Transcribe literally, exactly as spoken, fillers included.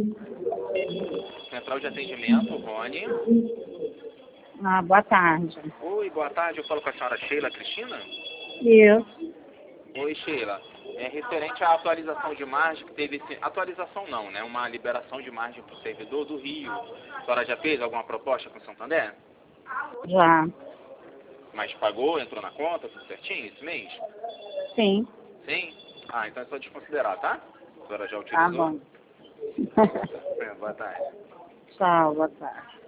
Central de atendimento, Rony. Ah, boa tarde. Oi, boa tarde. Eu falo com a senhora Sheila Cristina? Isso. Oi, Sheila. É referente à atualização de margem que teve... esse- Atualização não, né? Uma liberação de margem para o servidor do Rio. A senhora já fez alguma proposta com o Santander? Já. Mas pagou, entrou na conta, tudo certinho esse mês? Sim. Sim? Ah, então é só desconsiderar, tá? A senhora já Tá utilizou? bom. É, boa tarde. Tchau, boa tarde.